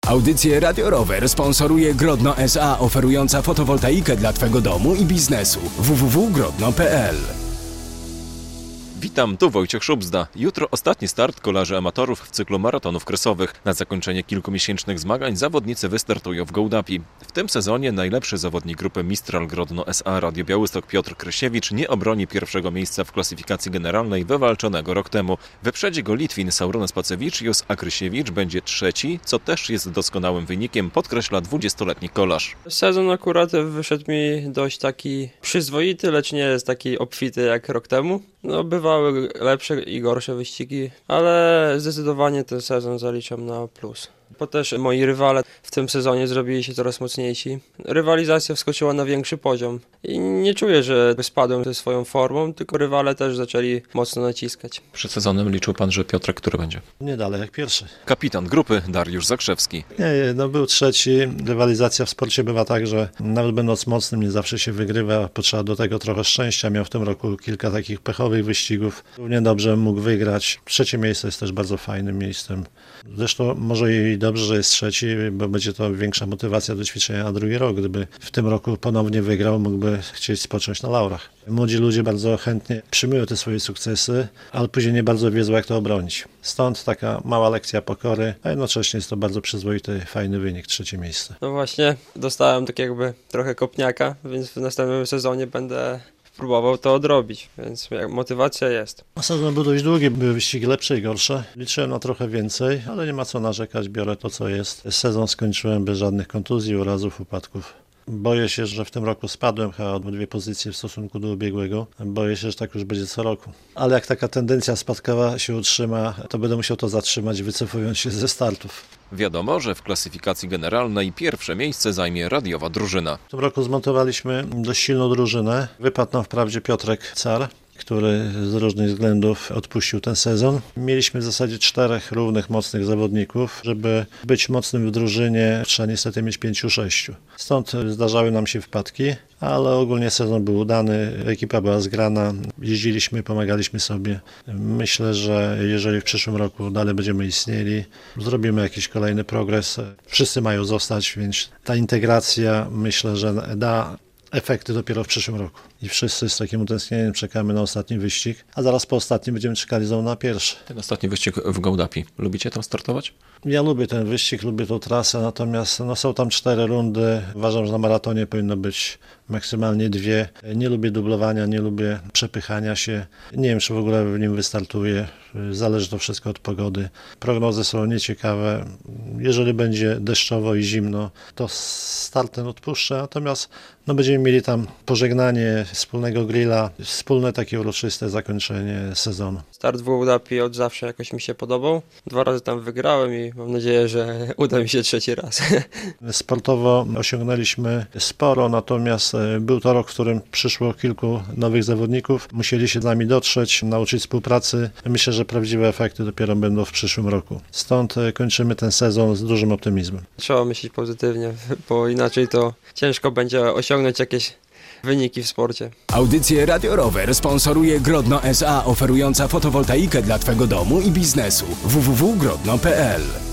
Audycję Radio Rower sponsoruje Grodno S.A. oferująca fotowoltaikę dla Twego domu i biznesu. www.grodno.pl. Witam, tu Wojciech Szubzda. Jutro ostatni start kolarzy amatorów w cyklu maratonów kresowych. Na zakończenie kilkumiesięcznych zmagań zawodnicy wystartują w Gołdapi. W tym sezonie najlepszy zawodnik grupy Mistral Grodno S.A. Radio Białystok Piotr Krysiewicz nie obroni pierwszego miejsca w klasyfikacji generalnej wywalczonego rok temu. Wyprzedzi go Litwin Sauronas Pacewiczius, a Krysiewicz będzie trzeci, co też jest doskonałym wynikiem, podkreśla 20-letni kolarz. Sezon akurat wyszedł mi dość taki przyzwoity, lecz nie jest taki obfity jak rok temu. Bywały lepsze i gorsze wyścigi, ale zdecydowanie ten sezon zaliczam na plus. Bo też moi rywale w tym sezonie zrobili się coraz mocniejsi. Rywalizacja wskoczyła na większy poziom i nie czuję, że spadłem ze swoją formą, tylko rywale też zaczęli mocno naciskać. Przed sezonem liczył pan, że Piotrek który będzie? Nie dalej jak pierwszy. Kapitan grupy Dariusz Zakrzewski. Nie, był trzeci. Rywalizacja w sporcie bywa tak, że nawet będąc mocnym nie zawsze się wygrywa. Potrzeba do tego trochę szczęścia. Miał w tym roku kilka takich pechowych wyścigów. Równie dobrze mógł wygrać. Trzecie miejsce jest też bardzo fajnym miejscem. Zresztą może i dobrze, że jest trzeci, bo będzie to większa motywacja do ćwiczenia na drugi rok. Gdyby w tym roku ponownie wygrał, mógłby chcieć spocząć na laurach. Młodzi ludzie bardzo chętnie przyjmują te swoje sukcesy, ale później nie bardzo wiedzą, jak to obronić. Stąd taka mała lekcja pokory, a jednocześnie jest to bardzo przyzwoity, fajny wynik, trzecie miejsce. No właśnie, dostałem tak jakby trochę kopniaka, więc w następnym sezonie będę próbował to odrobić, więc motywacja jest. Sezon był dość długi, były wyścigi lepsze i gorsze. Liczyłem na trochę więcej, ale nie ma co narzekać, biorę to, co jest. Sezon skończyłem bez żadnych kontuzji, urazów, upadków. Boję się, że w tym roku spadłem chyba o 2 pozycje w stosunku do ubiegłego. Boję się, że tak już będzie co roku. Ale jak taka tendencja spadkowa się utrzyma, to będę musiał to zatrzymać, wycofując się ze startów. Wiadomo, że w klasyfikacji generalnej pierwsze miejsce zajmie radiowa drużyna. W tym roku zmontowaliśmy dość silną drużynę. Wypadł nam wprawdzie Piotrek Car, który z różnych względów odpuścił ten sezon. Mieliśmy w zasadzie 4 równych, mocnych zawodników. Żeby być mocnym w drużynie, trzeba niestety mieć 5-6. Stąd zdarzały nam się wpadki, ale ogólnie sezon był udany, ekipa była zgrana, jeździliśmy, pomagaliśmy sobie. Myślę, że jeżeli w przyszłym roku dalej będziemy istnieli, zrobimy jakiś kolejny progres. Wszyscy mają zostać, więc ta integracja myślę, że da efekty dopiero w przyszłym roku. I wszyscy z takim utęsknieniem czekamy na ostatni wyścig, a zaraz po ostatnim będziemy czekali znowu na pierwszy. Ten ostatni wyścig w Gołdapi. Lubicie tam startować? Ja lubię ten wyścig, lubię tą trasę, natomiast są tam 4 rundy. Uważam, że na maratonie powinno być maksymalnie 2. Nie lubię dublowania, nie lubię przepychania się. Nie wiem, czy w ogóle w nim wystartuję. Zależy to wszystko od pogody. Prognozy są nieciekawe. Jeżeli będzie deszczowo i zimno, to start ten odpuszczę, natomiast będziemy mieli tam pożegnanie, wspólnego grilla, wspólne takie uroczyste zakończenie sezonu. Start w Gołdapi od zawsze jakoś mi się podobał. 2 razy tam wygrałem i mam nadzieję, że uda mi się trzeci raz. Sportowo osiągnęliśmy sporo, natomiast był to rok, w którym przyszło kilku nowych zawodników. Musieli się z nami dotrzeć, nauczyć współpracy. Myślę, że prawdziwe efekty dopiero będą w przyszłym roku. Stąd kończymy ten sezon z dużym optymizmem. Trzeba myśleć pozytywnie, bo inaczej to ciężko będzie osiągnąć jakieś wyniki w sporcie. Audycję Radio Rower sponsoruje Grodno S.A. oferująca fotowoltaikę dla Twego domu i biznesu. www.grodno.pl.